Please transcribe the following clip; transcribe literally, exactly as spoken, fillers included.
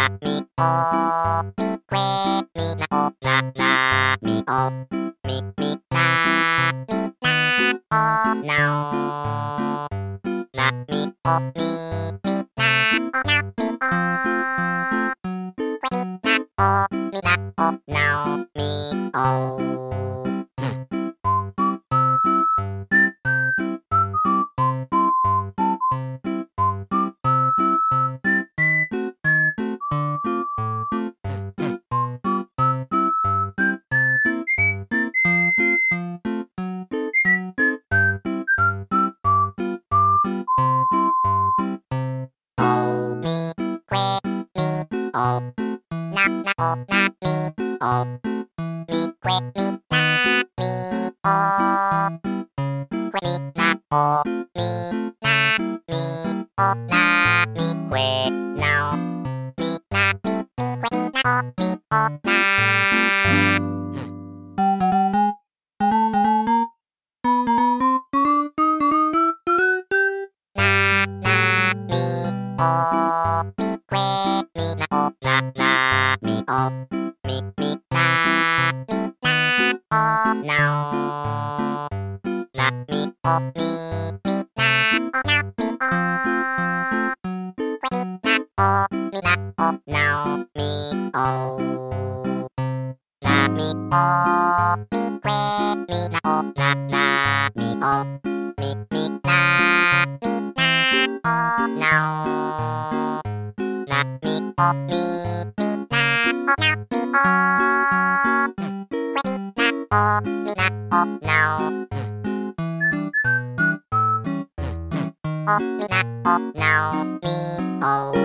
なみおみくえみなおななみおみみなみなおなおなみおみみなおなみおくえみなおみなおなおみおおみくえみおななおなみおみくえみなみおくえみなおみなみおなみくえなおみなみみくえみなおみおななみおみくえみなおななみおみみなみなおなおなみおみみなおなみおくえみなおみなおなおみおなみおみくえみなおななみおみみなみなおなおなみおみみなおなみおくえみなおみなおなおおみなおなおみお